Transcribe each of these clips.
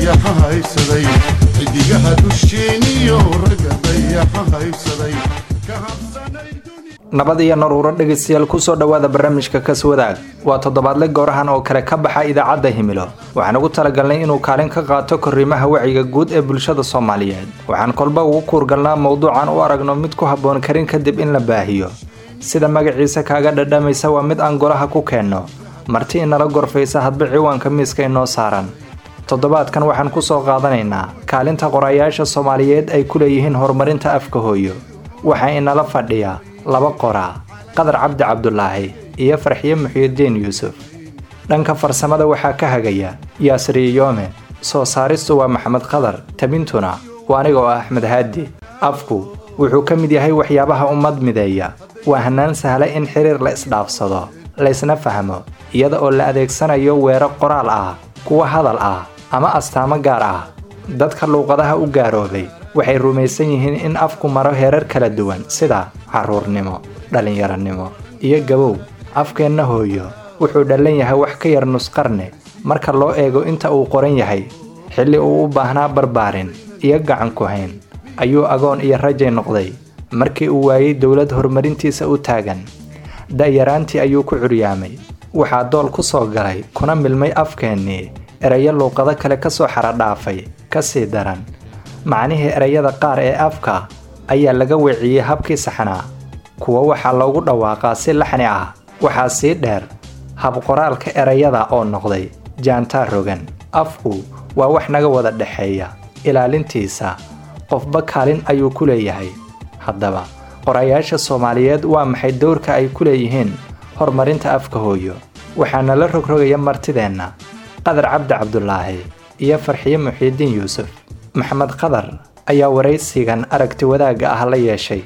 dayaxa haysaday xidigaha dusheeniyo ragga dayaxa haysaday ka habsanay nabad iyo naruuro dhegeystayaal ku soo dhawaada barnaamijka Kaswadaag waa toddobaadle goorahan oo kale ka baxa idaacadda Himilo waxaan ugu talagalnay inuu kaalin ka qaato koriimaha wacyiga guud ee bulshada Soomaaliyeed waxaan kolba ugu kuurgalnaa mowduucan u aragno mid ku habboon karin kadib in la baahiyo sida magaciisa kaaga dhadhamaysa waa mid aan golaha ku keenno marti inala gorfaysa hadba ciwaanka miiska inoo saaran toddobaadkan waxaan ku soo qaadanaynaa kaalinta qorayaasha Soomaaliyeed ay ku leeyihiin horumarinta afka hooyo waxa inala fadhiya laba qoraa Qadar Cabdi Cabdullaahi iyo Farxiye Muxyidiin Yuusuf dhanka farsamada waxaa ka hagaya Yaasri Yoome soo saaristu waa Maxamed Qadar tabintuna waa aniga Axmed Haadi afku wuxuu ka mid yahay waxyaabaha ummad mideeya waa hanaan sahla in xiriir la isdhaafsado la isna fahmo iyada oo la adeegsanayo weero qoraal ah kuwa hadal ah ama astaamo gaar ah dadka luuqadaha u gaaroobay waxay rumaysan yihiin in afku maro heerar kala duwan sida caruurnimo dhalinyaranimo iyo gabow afkeenna hooyo wuxuu dhalan yahay wax ka yar nus qarni marka loo eego inta uu qoran yahay xilli uu u baahnaa barbaarin iyo gacan ku hayn ayuu agoon iyo rajay noqday markii uu waayay dawlad horumarintiisa u taagan da'yaraantii ayuu ku curyaamay waxaa dool ku soo galay kuna milmay afkeennii erayo luuqado kale ka soo xaradhaafay ka sii daran macnihii erayada qaar ee afka ayaa laga weeciyey habkii saxnaa kuwa waxaa loogu dhawaaqaa si laxni ah waxaa sii dheer hab qoraalka erayada oo noqday jaantaar rogan afku waa wax naga wada dhexeeya ilaalintiisa qofba kaalin ayuu ku leeyahay haddaba qorayaasha Soomaaliyeed waa maxay doorka ay ku leeyihiin horumarinta afka hooyo waxaana la rogrogaya martideenna Qadar Cabdi Cabdullaahi iyo Farxiye Muxyidiin Yuusuf Maxamed Qadar ayaa wareysigan aragti wadaaga ah la yeeshay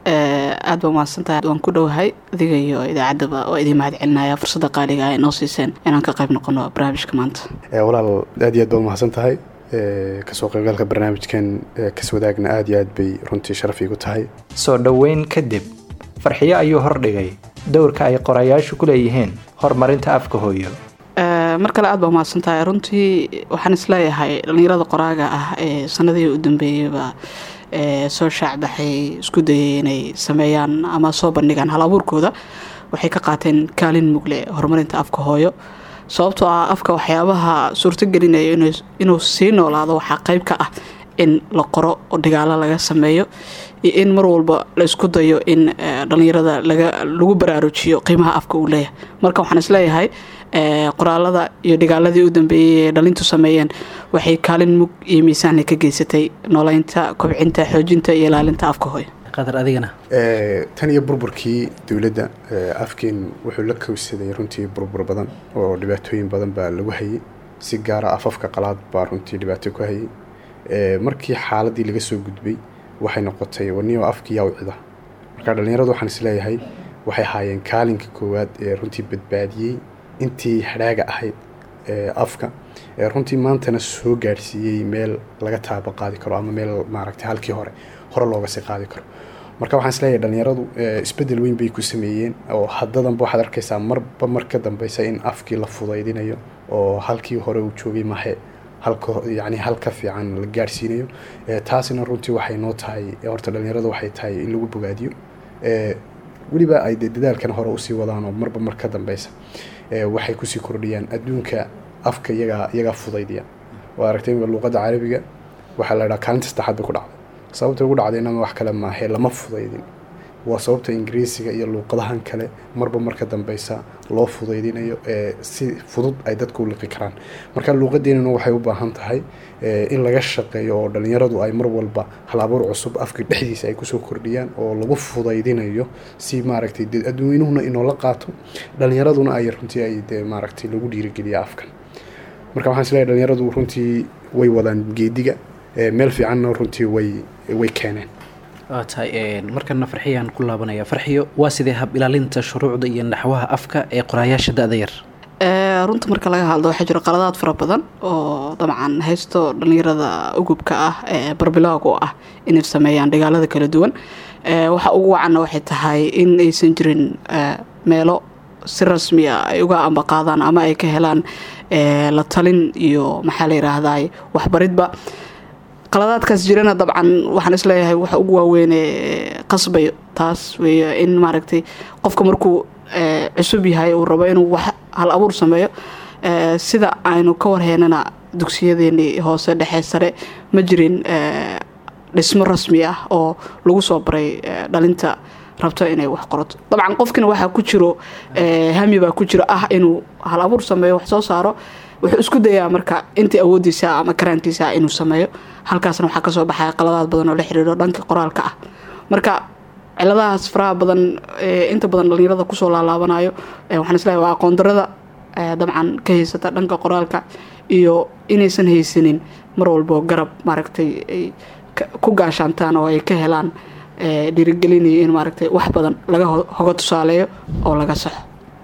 aad baan mahadsantahay waan ku dhowahay adiga iyo idaacadaba oo idin mahad celinaya fursada qaaliga ah inoo siiseen inaan ka qayb noqono barnaamijka maanta walaal aad iyo aad baan mahadsantahay kasoo qaybgalka barnaamijkan Kaswadaagna aad iyo aad bay runtii sharaf iigu tahay soo dhaweyn kadib Farxiye ayuu hordhigay doorka ay qorayaashu ku leeyihiin horumarinta afka hooyo markale aad baan mahadsantahay runtii waxaan isleeyahay dhalinyarada qoraaga ah ee sanadihii u dambeeyayba soo shaacbaxay isku dayay inay sameeyaan ama soo bandhigaan hal abuurkooda waxay ka qaateen kaalin mugle horumarinta afka hooyo sababtoo ah afka waxyaabaha suurtagelinaya inuu sii noolaado waxaa qayb ka ah in la qoro oo dhigaalo laga sameeyo iyo in mar walba la isku dayo in dhalinyarada lagu baraarujiyo qiimaha afka uu leeyahay marka waxaan isleeyahay qoraalada iyo dhigaaladii u dambeeyay ee dhalintu sameeyeen waxay kaalin mug iyo miisaan ka geysatay noolaynta kobcinta xoojinta iyo ilaalinta afka hooyo Qadar adigana tan iyo burburkii dawladda afkeen wuxuu la kowsaday runtii burbur badan oo dhibaatooyin badan baa lagu hayay si gaar ah afafka qalaad baa runtii dhibaato ku hayay markii xaaladii laga soo gudbay waxay noqotay waniyo afkii yaawcida marka dhalinyaradu waxaan isleeyahay waxay haayeen kaalinka koowaad ee runtii badbaadiyey intii hadhaaga ahayd afka runtii maantana soo gaarsiiyey meel laga taabo qaadi karo ama meel maaragtay halkii hore looga sii qaadi karo marka waxaan isleeyahay dhalinyaradu isbedel weyn bay ku sameeyeen oo haddadanba waxaad arkaysaa marba mar ka dambaysa in afkii la fudaydinayo oo halkii hore uu joogay mahe halka fiican la gaarsiinayo taasina runtii waxay noo tahay horta dhalinyaradu waxay tahay in lagu bogaadiyo weliba ay dadaalkan hore usii wadaan oo marba mar ka dambaysa waxay kusii kordhiyaan adduunka afka iyagaa fudaydiya waa aragtay luuqadda carabiga waxaa la dhahaa kaalinta saddexaad bay ku dhacday sababta ugu dhacdayna wax kale maahe lama fudaydin waa sababta ingiriisiga iyo luuqadahan kale marba marka dambaysa loo fudaydinayo si fudud ay dadku u liqi karaan marka luuqadeennuna waxay u baahan tahay in laga shaqeeyo oo dhalinyaradu ay mar walba hal abuur cusub afka dhexdiisa ay kusoo kordhiyaan oo lagu fudaydinayo si maaragtay adduunyuhuna inoola qaato dhalinyaraduna ay runtii ay maaragtay lagu dhiirigeliya afkan marka waxaan isleeyahay dhalinyaradu runtii way wadaan geediga meel fiicanna runtii way keeneen tahay markana Farxiyaan ku laabanaya Farxiyo waa sidee hab ilaalinta shuruucda iyo naxwaha afka ee qorayaasha da'da yar runta marka laga hadlo waxaa jira qaladaad fara badan oo dabcan haysto dhalinyarada ugubka ah ee barbilaaga ah inay sameeyaan dhigaalada kala duwan waxa ugu wacan waxay tahay in aysan jirin meelo si rasmi ah ay uga ambaqaadaan ama ay ka helaan la talin iyo maxaa la yiraahdaa waxbaridba. qaladaadkaas jirana dabcan waxaan isleeyahay waxa ugu waaweyn qasbay taas weeye in maaragtay qofka markuu cusub yahay uu rabo inuu wax hal abuur sameeyo sida aynu ka warheynana dugsiyadeennii hoose dhexe sare ma jirin dhismo rasmi ah oo lagu soo baray dhalinta rabto inay wax qorato. dabcan qofkina waxaa ku jiro hami baa ku jiro ah inuu hal abuur sameeyo wax soo saaro wuxuu isku dayaa marka intii awoodiisa ama karaankiisa inuu sameeyo halkaasna waxaa kasoo baxaya qaladaad badan oo la xiriiro dhanka qoraalka ah. marka ciladahaas faraha badan inta badan dhalinyarada kusoo laalaabanayo waxaan isleeyahay waa aqoon darada dabcan ka haysata dhanka qoraalka iyo inaysan haysanin mar walbo garab maaragtay ay ku gaashaantaan oo ay ka helaan dhiirigelinayo in maaragtay wax badan laga hoga tusaaleeyo oo laga saxo.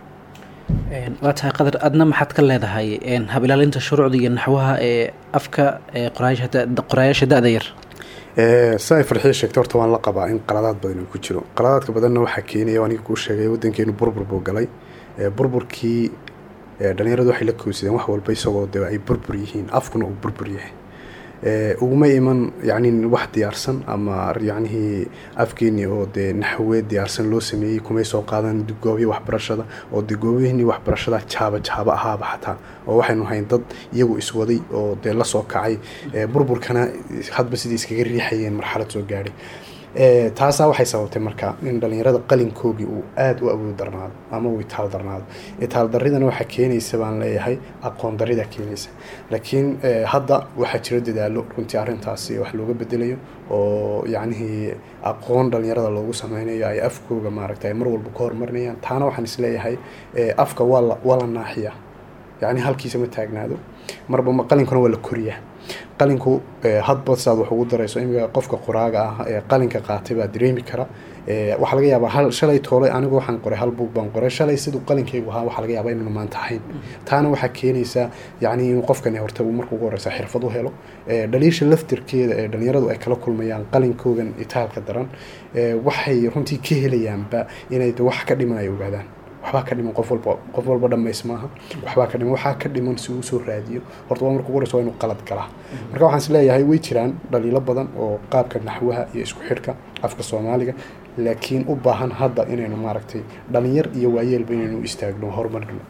waa tahay qadar adna maxaad ka leedahay hab ilaalinta shuruucda iyo naxwaha afka qorayaasha da-da yar? saa ay farxiyo sheegtay horta waan la qabaa in qaladaad badan uu ku jiro. qaladaadka badanna waxaa keenaya aniga kuu sheegay waddankeenu burbur buu galay. burburkii dhalinyaradu waxay la kowsadeen wax walba isagoo de ay burbur yihiin, afkuna uu burbur yahay. uguma iman yani wax diyaarsan ama yacnihii afkeenii oo dee naxweed diyaarsan loo sameeyey kumay soo qaadan goobihii waxbarashada oo dee goobihii waxbarashada jaaba ahaaba xataa oo waxaynu hayn dad iyagu iswaday oo dee la soo kacay burburkana hadba sidii iskaga riixayeen marxalad soo gaadhay. taasaa waxay sababtay marka in dhalinyarada qalinkoogii uu aada u awood darnaado ama uu itaal darnaado. itaal daridana waxaa keenaysa baan leeyahay aqoon darida keenaysa. laakiin hadda waxaa jiro dadaalo runtii arrintaasi wax looga bedelayo oo yacnihii aqoon dhalinyarada loogu sameynayo ay afkooga maaragtay mar walba ka horumarinayaan. taana waxaan isleeyahay afka waa la naaxiya, yacni halkiisa ma taagnaado, marba qalinkuna waa la koriyaa. qalinku hadba saad wax ugu darayso imiga qofka qoraaga ah ee qalinka qaatay baa dareemi kara. waxa laga yaabaa shalay toolay anigu waxaan qoray hal buug baan qoray shalay siduu qalinkaygu ahaa waxa laga yaabaa inuu maanta ahayn. taana waxaa keenaysaa yacni in qofkani horta uu markuu ugu horeysa xirfad u helo. dhaliisha laftirkeeda ee dhalinyaradu ay kala kulmayaan qalinkoogan itaalka daran waxay runtii ka helayaanba inay wax ka dhiman ay ogaadaan. waxbaa ka dhiman qof walba dhammays maaha. waxbaa ka dhiman waxaa ka dhiman si uu soo raadiyo horta waa markuu horeyso waa inuu qalad galaa. marka waxaan is leeyahay way jiraan dhaliilo badan oo qaabka naxwaha iyo isku xidhka afka Soomaaliga laakiin u baahan hadda inaynu maaragtay dhalinyar iyo waayeelba inaynu istaagno horumarno.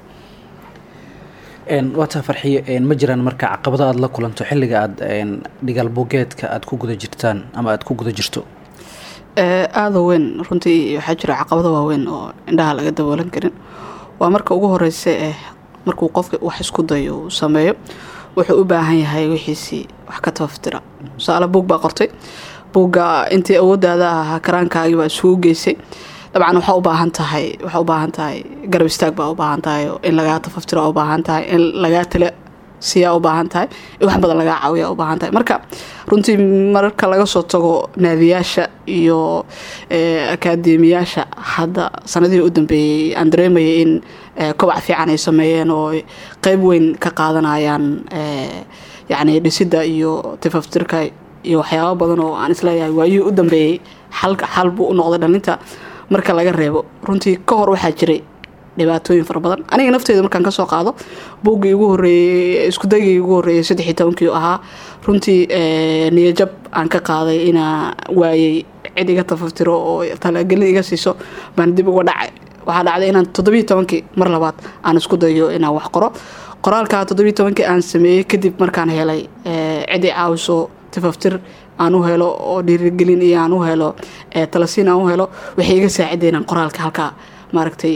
waa taa farxiyo ma jiraan marka caqabado aad la kulanto xilliga aad dhigaal buugeedka aad ku guda jirtaan ama aad ku guda jirto? aada weyn runtii waxaa jira caqabado waaweyn oo indhaha laga daboolan karin. waa marka ugu horeysa markuu qofka wax isku dayo uu sameeyo wuxuu u baahan yahay wixiisii wax ka tafaftira. tusaale buug baa qortay, buugga intii awooddaada ahaa karaankaagii baa isugu geysay. dabcan waxaa u baahan tahay garab istaag baa u baahan tahay in lagaa tafaftira u baahan tahay in lagaa tala siyaa u baahan tahay wax badan laga caawiya u baahan tahay. marka runtii marka laga soo tago naadiyaasha iyo akaademiyaasha hadda sanadihii u dambeeyay aan dareemayay in kobac fiican ay sameeyeen oo qayb weyn ka qaadanayaan yacni dhisidda iyo tifaftirka iyo waxyaabo badan oo aan isleeyahay waayihii u dambeeyey xal buu u noqday dhalinta. marka laga reebo runtii ka hor waxaa jiray dhibaatooyin fara badan. aniga nafteyda markaan ka soo qaado buuggii ugu horeeyay isku daygii ugu horeeyay 13 ahaa runtii niyajab aan ka qaaday inaa waayay cid iga tafaftiro oo talagelin iga siiso baan dib uga dhacay. waxaa dhacday inaan 17 mar labaad aan isku dayo inaan wax qoro. qoraalka 17 aan sameeyay kadib markaan helay cid i caawiso tafaftir aan u helo oo dhiirigelin iyo aan u helo talasiin aan u helo waxay iga saacideen qoraalka halka maaragtay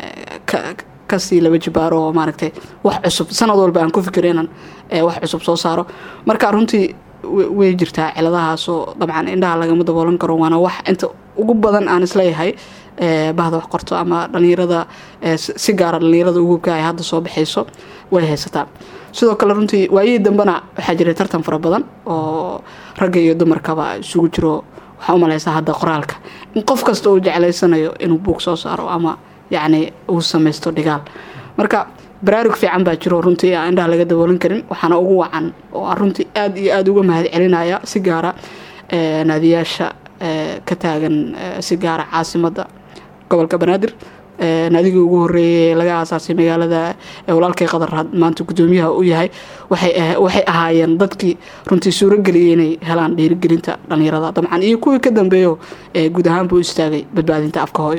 kasii laba jibaaro oo maaragtay wax cusub sanad walba aan ku fikiro inaan wax cusub soo saaro. marka runtii way jirtaa ciladahaas oo dabcan indhaha lagama daboolan karo. waana wax inta ugu badan aan isleeyahay bahda wax qorto ama dhalinyarada si gaara dhalinyarada ugubka ay hadda soo baxayso way haysataa. sidoo kale runtii waayihii dambena waxaa jiray tartan fara badan oo ragga iyo dumarkaba isugu jiro. waxaa u malaysaa hadda qoraalka in qof kasta uu jeclaysanayo inuu buug soo saaro ama yacni uu samaysto dhigaal. marka baraarug fiican baa jiro runtii aan indhaha laga daboolan karin. waxaana ugu wacan oo runtii aad iyo aad uga mahad celinaya si gaara naadiyaasha ka taagan si gaara caasimadda gobolka Banaadir naadigii ugu horeeyay laga aasaasay magaalada walaalkay qadar maanta gudoomiyaha u yahay waxay ahaayeen dadkii runtii suurageliyay inay helaan dhiirigelinta dhalinyarada dabcan iyo kuwii ka dambeeyo guud ahaan buu istaagay badbaadinta afka hooyo.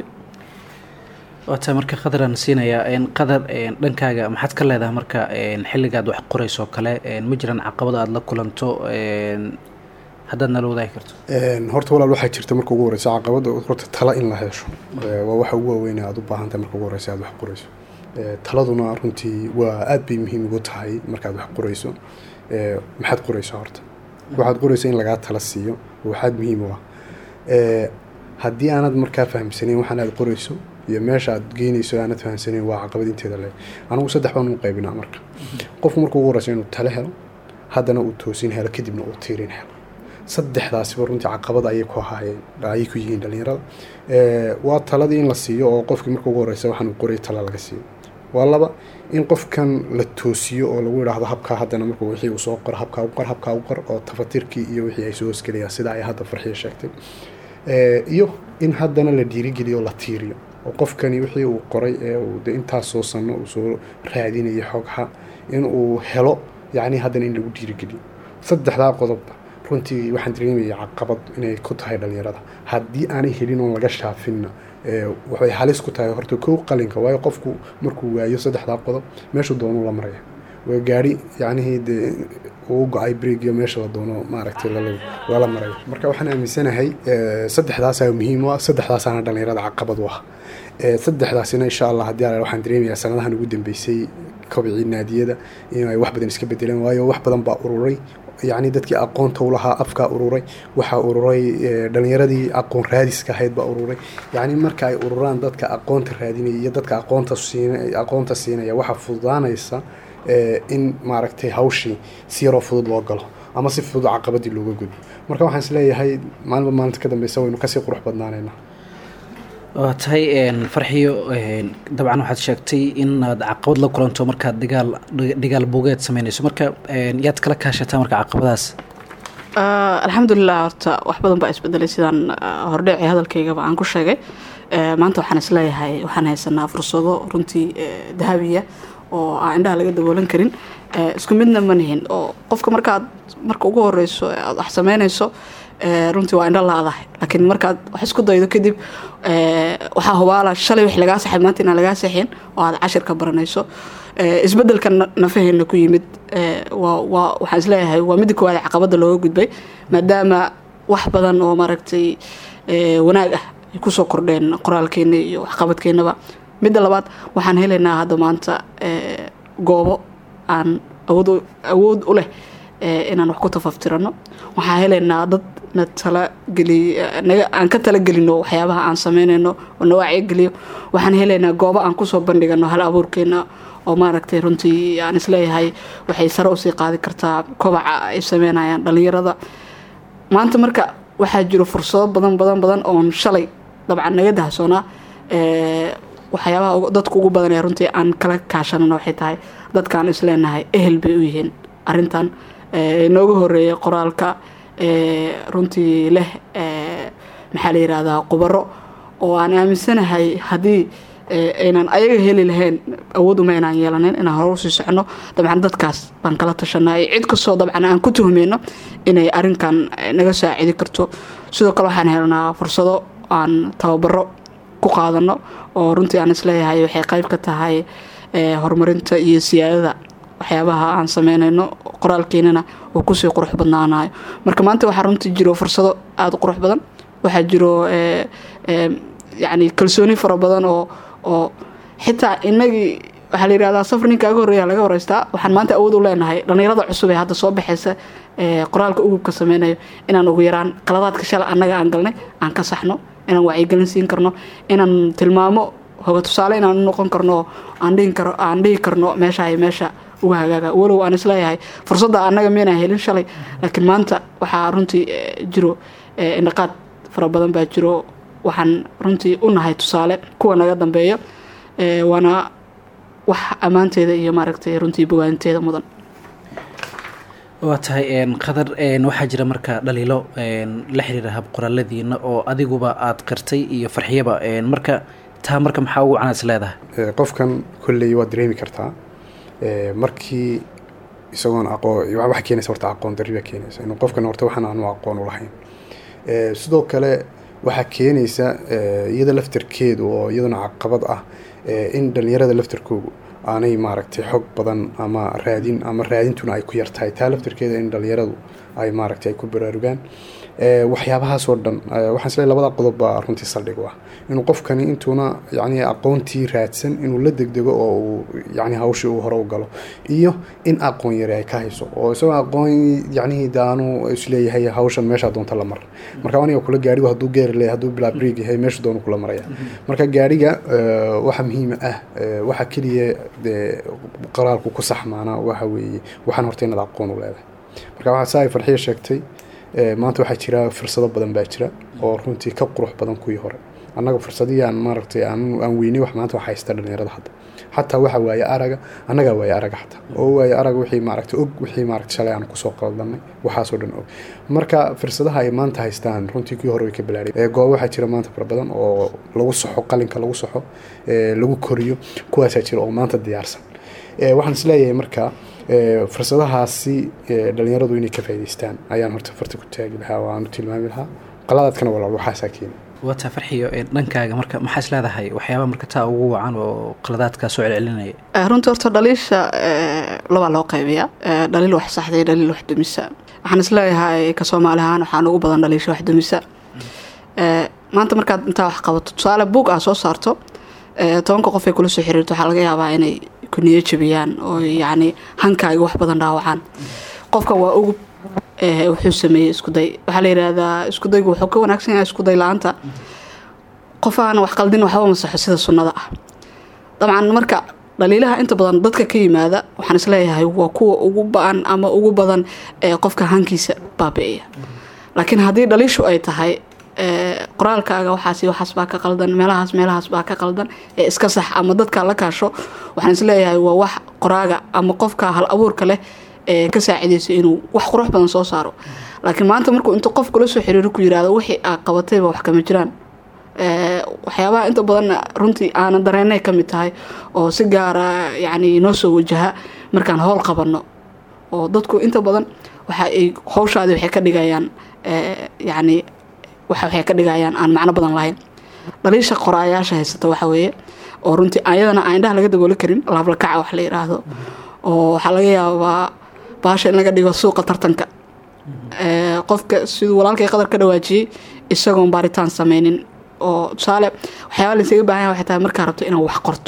waata marka qadaraan siinayaa qadar dhankaaga maxaad ka leedahay marka xilligaad wax qorayso kale ma jiraan caqabado aada la kulanto haddaad nala wadaagi karto? horta walaal waxaa jirta marka ugu horeysa caqabada horta tala in la hesho waa waxa ugu waaweyn aad u baahan tahay marka ugu horeysa aad wax qorayso. taladuna runtii waa aad bay muhiim ugu tahay markaad wax qorayso. maxaad qoraysaa horta waxaad qoraysa in lagaa tala siiyo waxaad muhiim u ah. haddii aanad markaa fahamsanayn waxaan aad qorayso iyo meesha aad geynayso aanad fahamsanayn waa caqabad inteeda le. anigu 3 baan u qaybinaa marka qofku markuu ugu horeysa inuu tala helo haddana uu toosin helo kadibna uu tiirin helo. 3daasiba runtii caqabad ayay ku ahaayeen ayay ku yihiin dhalinyarada. waa taladii in la siiyo oo qofkii markuu ugu horeysa waxaan uu qoray tala laga siiyo. waa 2 in qofkan la toosiyo oo lagu yiraahdo habka haddana markuu wixii uu soo qoro habka u qor oo tafatirkii iyo wixii ay soo hosgeliyaan sida ay hadda Farxiyo sheegtay. iyo in haddana la dhiirigeliyo la tiiriyo oo qofkani wixii uu qoray ee uu intaas soo sano uu soo raadinayo xogha in uu helo yani haddana in lagu dhiirigeliyo. 3daa qodobba runtii waxaan dareemayaa caqabad inay ku tahay dhalinyarada haddii aanay helin oo laga shaafinna waxay halis ku tahay horta kow qalinka waayo qofku markuu waayo 3daa qodob meeshuu doono la maraya waa gaari yani uu go'ay break iyo meesha la doono maaragtay la marayo. marka waxaan aaminsanahay 3daas ay muhiim ah 3daasana dhalinyarada caqabad u ah. 3daasina insha Allah haddii waxaan dareemayaa sanadahan ugu dambeysay kobcii naadiyada inay wax badan iska bedeleen waayo wax badan baa ururay يعني dadkii aqoonta u lahaa afka ururay waxa ururay dhalinyaradii aqoon raadiska ahayd ba ururay yani marka ay ururaan dadka aqoonta raadinaya iyo dadka aqoonta siinaya waxa fududaanaysa in maaragtay hawshii si yar oo fudud loo galo ama si fudud caqabadii looga gudbo. marka waxaan isleeyahay maalinta ka dambaysa waynu kasii qurux badnaanaynaa. tahay Farxiyo dabcan waxaad sheegtay inaad caqabad la kulanto markaad dhigaal buugeed sameynayso marka yaad kala kaashataa marka caqabadaas? alxamdulilah horta wax badan baa isbedelay sidaan hordhacay hadalkaygaba aan ku sheegay. maanta waxaan isleeyahay waxaan haysanaa fursado runtii dahabiya oo aan indhaha laga daboolan karin. isku midna ma nihin oo qofka marka ugu horeyso aad wax sameynayso runtii waa indha laadahay laakiin markaad wax isku daydo kadib waxaa hubaala shalay wix lagaa saxay maanta inaan lagaa saxin oo aad cashir ka baranayso. isbedelka nafaheena ku yimid waxaan isleeyahay waa mid koowaad caqabada looga gudbay maadaama wax badan oo maaragtay wanaag ah ay ku soo kordheen qoraalkeena iyo waxqabadkeenaba. midda labaad waxaan helaynaa hadda maanta goobo aan awood u leh inaan wax ku tafaftirano. waxaan helaynaa dad aan ka talagelino waxyaabaha aan sameynayno oo na wacyigeliyo. waxaan helaynaa goobo aan kusoo bandhigano hal abuurkeena oo maaragtay runtii aan isleeyahay waxay sare usii qaadi kartaa kobaca ay sameynayaan dhalinyarada. maanta marka waxaa jiro fursado badan oon shalay dabcan naga dahsoonaa. waxyaabaha dadku ugu badan ee runtii aan kala kaashanano waxay tahay dadkaan isleenahay ehel bay u yihiin arrintan nooga horeeyay qoraalka runtii leh maxaa la yiraahdaa qubaro oo aan aaminsanahay haddii aynan ayaga heli lahayn awood uma inaan yeelanin inaan hore usii socono. dabcan dadkaas baan kala tashanay cid kastoo dabcan aan ku tuhmeyno inay arrinkan naga saacidi karto. sidoo kale waxaan helnaa fursado aan tababaro ku qaadano oo runtii aan isleeyahay waxay qayb ka tahay horumarinta iyo siyaadada waxyaabaha aan sameynayno qoraalkeenana oo kusii qurux badnaanayo. marka maanta waxaa runtii jiro fursado aad u qurux badan. waxaa jiro yani kalsooni fara badan oo xitaa inagii waxaa la yiraahdaa safar ninkaaga horeeya laga horeystaa. waxaan maanta awood u leenahay dhalinyarada cusub ee hadda soo baxaysa qoraalka ugubka sameynayo inaan ugu yaraan qaladaadka shalay annaga aan galnay aan ka saxno, inaan wacyigelin siin karno, inaan tilmaamo hoga tusaale inaan noqon karno, aan dhihi karno meesha uga hagaaga. walow aan isleeyahay fursadda annaga meenaan helin shalay laakiin maanta waxaa runtii jiro indhaqaad fara badan baa jiro. waxaan runtii u nahay tusaale kuwa naga dambeeya waana wax ammaanteeda iyo maaragtay runtii bogaanteeda mudan. waa tahay qadar waxaa jira marka dhaliilo la xiriira hab qoraaladiina oo adiguba aad qirtay iyo Farxiyaba marka taa marka maxaa ugu canaas leedahay qofkan kolley waad dareemi kartaa markii isagoon aqoon wax keenaysa horta aqoon darri baa keenaysa inuu qofkan horta waxaan aanu aqoon u lahayn sidoo kale waxaa keenaysa iyada laftarkeedu oo iyaduna caqabad ah in dhalinyarada laftarkoodu aanay maaragtay xog badan ama raadintuna ay ku yartahay taa laftarkeeda in dhalinyaradu ay maaragtay ay ku baraarugaan waxyaabahaas oo dhan waxaan isleeyahay labada qodob baa runtii saldhig u ah inuu qofkani intuuna yacni aqoontii raadsan inuu la degdego oo uu yacni hawshii uu hore u galo iyo in aqoon yari ay ka hayso oo isagoo aqoon yacni daanu isleeyahay hawshan meesha doonta la mar marka aniga kula gaadhigu hadduu geer leeyahay hadduu bilaa break yahay meesha doonu kula maraya marka gaadhiga waxa muhiim ah waxa keliya qoraalku ku saxmaana waxa weeye waxaan horta inaad aqoon u leedahay marka waxa saay farxiye sheegtay maanta waxaa jira fursado badan baa jira oo runtii ka qurux badan kuwii hore annaga fursadihii aan maaragtay aan weynay wax maanta waxa haysta dhalinyarada hadda xataa waxa waaye araga annaga waaye araga xataa oo waaye araga wixii maaragtay og wixii maaragtay shalay aan kusoo qaldanay waxaasoo dhan og marka fursadaha ay maanta haystaan runtii kuwii hore way ka bilaadhay goobo waxaa jira maanta fara badan oo lagu saxo qalinka lagu saxo lagu koriyo kuwaasaa jira oo maanta diyaarsan waxaan isleeyahay marka fursadahaasi dhalinyaradu inay ka faa'iideystaan ayaan horta farta ku taagi lahaa oo aan u tilmaami lahaa qaladaadkana walaal waxaasaa keena wata farxiyo dhankaaga marka maxaa is leedahay waxyaaba marka taa ugu wacan oo qaladaadkaa soo celcelinaya runtii horta dhaliisha labaa loo qaybiyaa dhaliil wax saxday dhaliil wax dumisa waxaan is leeyahay ka Soomaali ahaan waxaan ugu badan dhaliisha wax dumisa maanta markaad intaa wax qabato tusaale buug aad soo saarto 10 qof ay kula soo xiriirto waxaa laga yaabaa inay ku niyad jabiyaan oo yacni hankaaga wax badan dhaawacaan qofka waa ugu wuxuu sameeyay isku day waxa la yiraahdaa isku daygu wuxuu ka wanaagsan yahay isku day la'aanta qof aan wax qaldin waxba ma saxo sida sunnada ah dabcan marka dhaliilaha inta badan dadka ka yimaada waxaan is leeyahay waa kuwa ugu baan ama ugu badan qofka hankiisa baabi'iya laakiin haddii dhaliishu ay tahay qoraalkaaga waxaas baa ka qaldan meelahaas baa ka qaldan iska sax ama dadka la kaasho waxaan is leeyahay waa wax qoraaga ama qofka hal abuurka leh ka saacideyso inuu wax qurux badan soo saaro laakiin maanta markuu inta qof kula soo xiriiro ku yiraahdo wixii aad qabatayba wax kama jiraan waxyaabaha inta badan runtii aan dareenay ka mid tahay oo si gaar ah yacni noo soo wajaha markaan howl qabanno oo dadku inta badan waxa ay hawshaadi waxay ka dhigayaan yacni waxay ka dhigayaan aan macno badan lahayn dhaliisha qoraayaasha haysta waxa weeye oo runtii ayadana aan indhaha laga dabooli karin laabla kaca wax la yiraahdo oo waxa laga yaabaa baasha in laga dhigo suuqa tartanka qofka sidoo walaalkay qadar ka dhawaajiyay isagoon baaritaan sameynin oo tusaale waxyaabo la isaga baahan yahay waxay tahay markaa rabto inaad wax qorto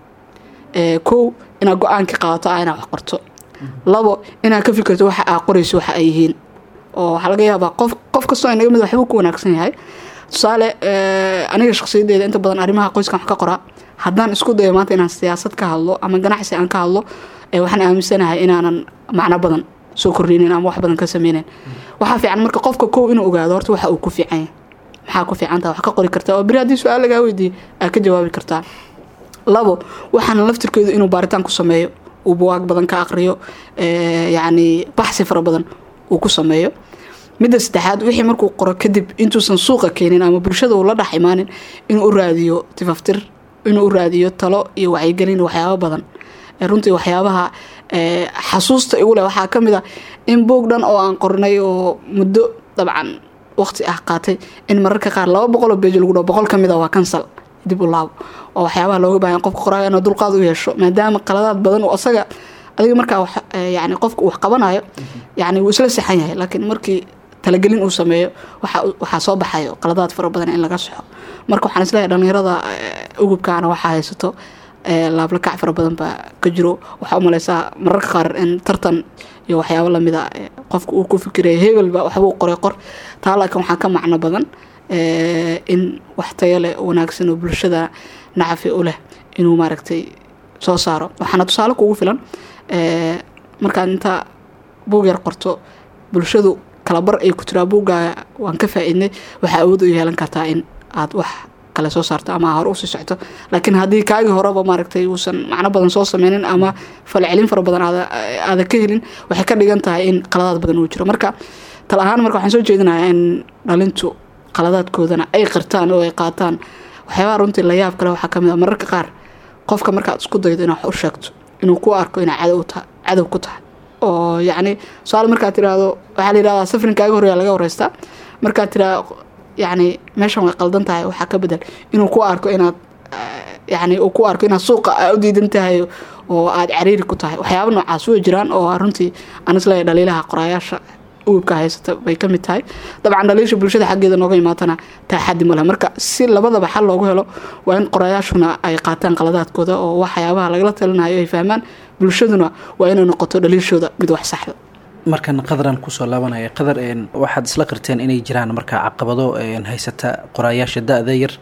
kow inaad go'aan ka qaadato inaad wax qorto labo inaad ka fikirto waxa aad qorayso waxa ay yihiin oo waxa laga yaabaa qof kastoo inaga mid waxba ku wanaagsan yahay tusaale aniga shakhsiyadeeda inta badan arrimaha qoyskan wax ka qoraa haddaan isku dayo maanta inaan siyaasad ka hadlo ama ganacsi aan ka hadlo waxaan aaminsanahay inaanan macno badan soo kordhinin ama wax badan ka sameynin waxaa fiican marka qofka kow inuu ogaado horta waxa uu ku fiican yahay maxaa ku fiican tahay wax ka qori kartaa oo bari haddii su'aal lagaa weydiiyo aad ka jawaabi kartaa labo waxaan laftirkeedu inuu baaritaan ku sameeyo uu buwaag badan ka aqriyo yacni baxsi fara badan uu ku sameeyo midda saddexaad wixii markuu qoro kadib intuusan suuqa keenin ama bulshada uu la dhex imaanin inuu u raadiyo tifaftir inuu u raadiyo talo iyo wacyigelin waxyaabo badan runtii waxyaabaha xasuusta igu leh waxaa ka mid ah in buug dhan oo aan qornay oo muddo dabcan waqti ah qaatay in mararka qaar 200 page lagu dhaw 100 ka mid ah waa cancel dib u laabo oo waxyaabaha looga baahan qofka qoraayo inuu dulqaad u yeesho maadaama qaladaad badan oo asaga adiga markaa yacni qofka wax qabanayo yacni wuu isla saxan yahay laakiin markii talagelin uu sameeyo waxaa soo baxayo qaladaad fara badan in laga soxo marka waxaan isleeyahay dhalinyarada ugubkaana waxaa haysato laabla kac fara badan baa ka jiro waxaa u malaysaa mararka qaar in tartan iyo waxyaabo lamid ah qofka uu ku fikiraya hebel baa waxba u qoray qor taa laakiin waxaa ka macno badan in wax tayo leh wanaagsan oo bulshada nacafi u leh inuu maaragtay soo saaro waxaana tusaale kuugu filan markaad inta buug yar qorto bulshadu kala bar ay ku tiraa buuggaaga waan ka faa'iidnay waxaa awood u yeelan kartaa in aad wax kale soo saarto ama hore u sii socto laakiin haddii kaagii horeba maaragtay uusan macno badan soo sameynin ama falcelin fara badan aada ka helin waxay ka dhigan tahay in qaladaad badan uu jiro marka tal ahaan marka waxaan soo jeedinayaa in dhalintu qaladaadkoodana ay qirtaan oo ay qaataan waxyaabaha runtii la yaab kale waxaa ka mid ah mararka qaar qofka markaad isku daydo inaad wax u sheegto inuu ku arko inaa cadow ku tahay oo yacni su-aal markaad tiraahdo waxaa la yidhahdaa safrinkaaga horreeya laga wareystaa markaad tiraahdo yacni meeshan way qaldan tahay waxaa ka bedel inuu ku arko inaad yacni uu ku arko inaad suuqa u diidan tahay oo aad cariiri ku tahay waxyaaba noocaas way jiraan oo runtii aan isleeyahay dhaliilaha qoraayaasha uubka haysata bay ka mid tahay dabcan dhaliisha bulshada xaggeeda nooga imaatana taa xaddi ma leh marka si labadaba xal loogu helo waa in qoraayaashuna ay qaataan qaladaadkooda oo waxyaabaha lagala talinayo ay fahmaan bulshaduna waa inay noqoto dhaliishooda mid wax saxda markan qadaran kusoo laabanaya qadar waxaad isla qirteen inay jiraan marka caqabado haysata qoraayaasha da-da yar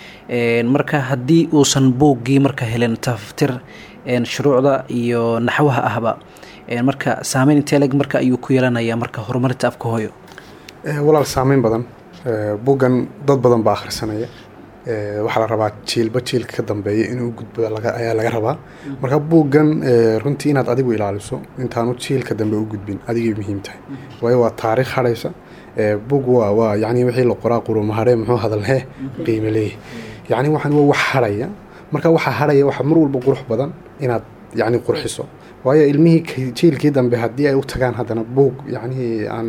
marka haddii uusan buuggii marka helin tafaftir shuruucda iyo naxwaha ahba marka saameyn intee leg marka ayuu ku yeelanayaa marka horumarinta afka hooyo walaal saameyn badan buuggan dad badan baa akhrisanaya waxaa la rabaa jiilba jiilka ka dambeeya inuu gudbo ayaa laga rabaa marka buuggan runtii inaad adigu ilaaliso intaanu jiilka dambe u gudbin adigay muhiim tahay waayo waa taariikh hadhaysa buug waa yacni wixii la qoraa qurumahare muxuu hadalhe qiime leeyahay yacni waxaan waa wax hadhaya marka waxaa hadhaya waxaa mar walba qurux badan inaad yacni qurxiso waayo ilmihii jiilkii dambe haddii ay u tagaan haddana buug yacni aan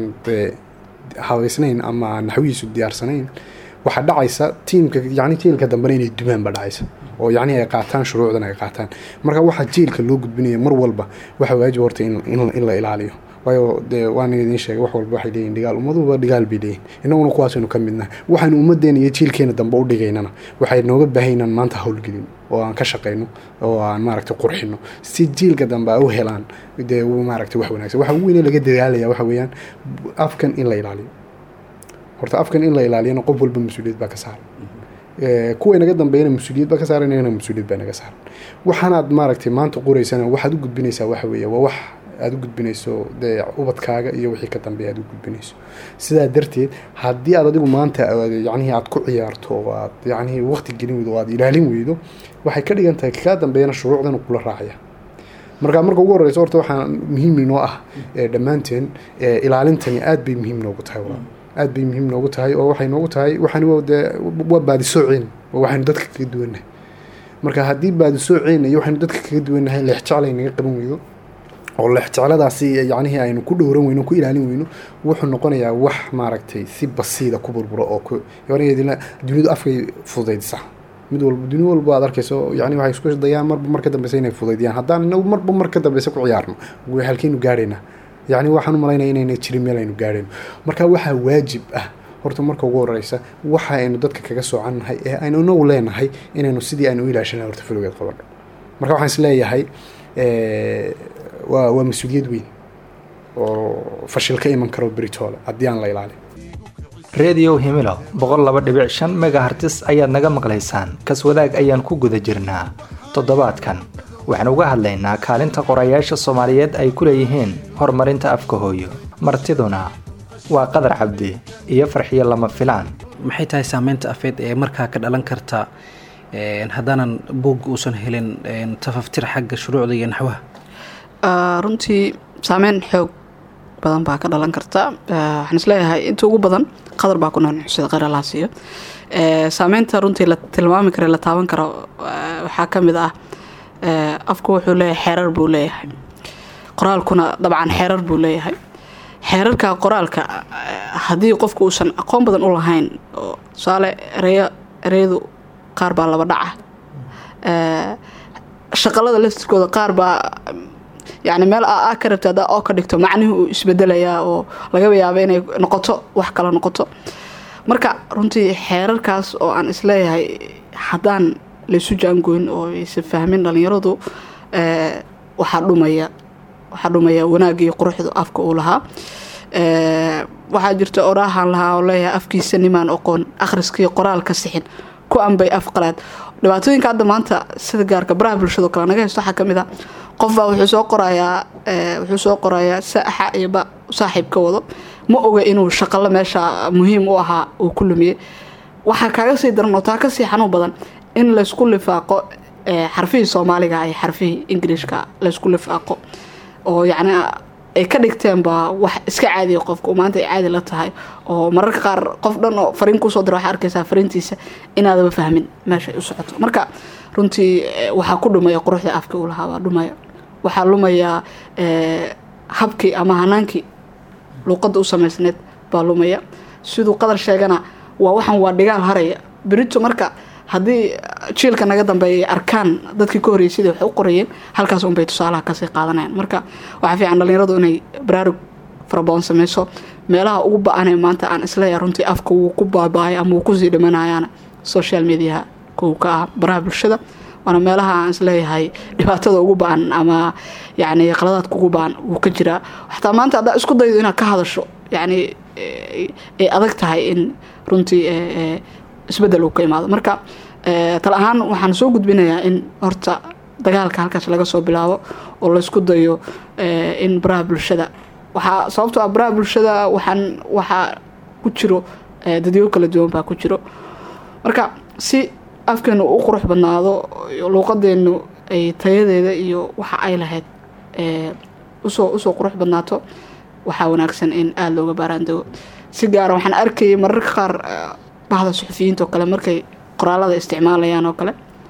habaysnayn ama naxwihiisu diyaarsanayn waxaa dhacaysa tiimka yacni jiilka dambena inay dumaanba dhacaysa oo yacni ay qaataan shuruucdan ay qaataan marka waxaa jiilka loo gudbinaya mar walba waxaa waajib horta in la ilaaliyo waayo dee waana idiin sheegay wax walba waxay leeyihin dhigaal ummaduba dhigaal bay leeyihin innaguna kuwaasaynu ka midnahay waxaynu ummaddeena iyo jiilkeena dambe u dhigaynana waxay nooga baahan inaan maanta howlgelin oo aan ka shaqayno oo aan maaragtay qurxino si jiilka dambe ay u helaan dee maaragtay wax wanaagsan waxa ugu weyn laga dadaalaya waxa weeyaan afkan in la ilaaliyo horta afkan in la ilaaliyana qof walba mas-uuliyad baa ka saaran kuwa inaga dambeeyana mas-uuliyad baa ka saaran inagana mas-uuliyad baa naga saaran waxaanaad maaragtay maanta qoraysana waxaad u gudbinaysaa waxa weeye waa wax aad u gudbinayso dee ubadkaaga iyo wixii ka dambeeya aad u gudbinayso sidaa darteed haddii aad adigu maanta yacnihii aad ku ciyaarto oo aad yacnihii waqti gelin weydo oo aad ilaalin weydo waxay ka dhigan tahay kaa dambeeyana shuruucdan kula raacaya marka ugu horeyso horta waxaa muhiim inoo ah dhammaanteen ilaalintani aad bay muhiim noogu tahay aad bay muhiim noogu tahay oo waxay noogu tahay waxaan waa baadisooceen oo waxaynu dadka kaga duwannahay marka haddii baadisooceen iyo waxaynu dadka kaga duwannahay leexjeclay naga qaban weydo oo leexjecladaasi yacnihii aynu ku dhowran weyno ku ilaalin weyno wuxuu noqonayaa wax maaragtay si basiida ku burburo oo dunidu afkay fudaydisa duni walba aad arkayso yani waxay isku dayaan marba mar ka dambeysa inay fudaydiyaan haddaan inagu marba mar ka dambeysa ku ciyaarno halkaynu gaadhaynaa yani waxaan u malaynaya inayna jirin meel aynu gaadhayno marka waxaa waajib ah horta marka ugu horeysa waxa aynu dadka kaga soocannahay ee aynu inagu leenahay inaynu sidii aynu u ilaashana horta fulogeed qabano marka waxaan isleeyahay waa mas-uuliyad weyn oo fashil ka iman karo beritoole haddii aan la ilaalin redio himilo 102.5 megahertz ayaad naga maqlaysaan kaswadaag ayaan ku guda jirnaa toddobaadkan waxaan uga hadlaynaa kaalinta qorayaasha Soomaaliyeed ay ku leeyihiin horumarinta afka hooyo martiduna waa Qadar Cabdi iyo Farxiyo lama filaan maxay tahay saameynta afeed ee markaa ka dhalan karta haddaanan buug uusan helin tafaftir xagga shuruucda iyo naxwaha runtii saameyn xoog badan baa ka dhalan karta waxaan isleeyahay inta ugu badan qadar baa ku nuuxsada qaralaasiyo saameynta runtii la tilmaami karo la taaban karo waxaa ka mid ah afku wuxuu leeyahay xeerar buu leeyahay qoraalkuna dabcan xeerar buu leeyahay xeerarka qoraalka haddii qofku uusan aqoon badan u lahayn oo tusaale ereyadu qaar baa laba dhaca shaqalada laftirkooda qaar baa يعني meel aa ka rabta oo ka dhigto macnuhu uu isbedelayaa oo laga yaabo inay noqoto wax kala noqoto marka runtii xeerarkaas oo aan isleeyahay hadaan la isu jaangoyn oo is fahmin dhalinyaradu waxa dhumaya wanaag iyo quruxda afka uu lahaa waxa jirta oraahan lahaa oo leeyahay afkiisa nimaan aqoon akhriskii qoraalka sixin ku anbay afqalaad dhibaatooyinka hadda maanta sida gaarka baraha bulshada kale naga haysto waxa kamid ah qof baa wuxuu soo qorayaa saaxa iyo saaxiibka wado ma oga inuu shaqalo meesha muhiim u ahaa uu ku lumiyay waxa kaaga sii daran oo taa ka sii xanuun badan in la isku lifaaqo xarfihii Soomaaliga iyo xarfihii Ingiriiska la isku lifaaqo oo yacni ay ka dhigteen baa wax iska caadiya qofka maanta ay caadi la tahay oo mararka qaar qof dhan oo fariin kusoo dira waxaa arkaysaa fariintiisa inaadaba fahmin meesha ay u socoto marka runtii waxaa ku dhumaya quruxda afka uu lahaa baa dhumaya waxaa lumaya habkii ama hanaankii luuqadda u samaysneed baa lumaya siduu qadar sheegana waa dhigaal haraya berito marka haddii jiilka naga dambeeyay arkaan dadkii ka horreeyay sidii wax u qorayeen halkaas unbay tusaalaha kasii qaadanayaan marka waxaa fiican dhalinyaradu inay baraarug fara badan sameyso meelaha ugu ba-anee maanta aan isleeyahay runtii afka wuu ku baaba'ay ama wuu kusii dhimanayaana social mediaha kow ka ah baraha bulshada waana meelaha aan isleeyahay dhibaatada ugu ba-an ama yacni qaladaadka ugu ba-an wuu ka jiraa xataa maanta haddaa isku daydo inaad ka hadasho yacni ay adag tahay in runtii isbedel uu ka imaado marka tal ahaan waxaan soo gudbinayaa in horta dagaalka halkaas laga soo bilaabo oo laysku dayo in baraha bulshada waxaa sababtoo ah baraha bulshada waxaa ku jiro dadyo kala duwan baa ku jiro marka si afkeenu u qurux badnaado luuqadeenu ay tayadeeda iyo waxa ay lahayd usoo qurux badnaato waxaa wanaagsan in aada looga baaraandego si gaara waxaan arkayay mararka qaar bahda suxufiyiinta oo kale markay qoraalada isticmaalayaan oo kale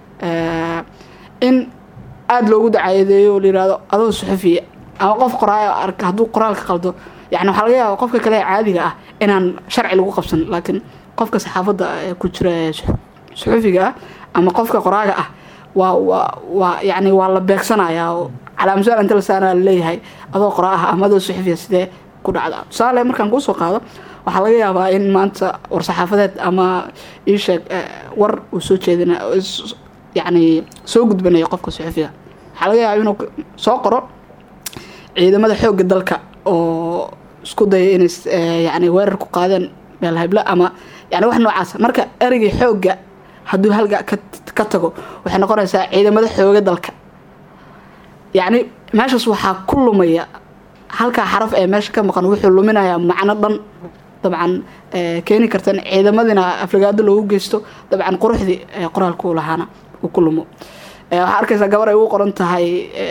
in aada loogu dacayadeeyo oo layihahdo adoo suxufiya ama qof qoraayo arka hadduu qoraalka qaldo yani waxaa laga yaaba qofka kale caadiga ah inaan sharci lagu qabsan laakiin qofka saxaafadda ku jira ee suxufiga ah ama qofka qoraaga ah waa yani waa la beegsanayaa oo calaamasuaal inta la saarana laleeyahay adoo qoraa ah ama adoo suxufiya sidee ku dhacda tusaale markaan kuusoo qaado waxaa laga yaabaa in maanta war-saxaafadeed ama iisheeg war uu soo jeedina yani soo gudbanayo qofka suxufiga waxaa laga yaabaa inuu soo qoro ciidamada xoogga dalka oo isku daya inay yani weerar ku qaadeen meel hebla ama yani wax noocaasa marka ereygii xoogga hadduu halga ka tago waxay noqonaysaa ciidamada xooga dalka yani meeshaas waxaa ku lumaya halkaa xaraf ee meesha ka maqan wuxuu luminayaa macno dhan dabcan keeni karta in ciidamadina aflagaado loogu geysto dabcan quruxdii qoraalka u lahaana uu ku lumo waxaa arkaysaa gabar ay ugu qoran tahay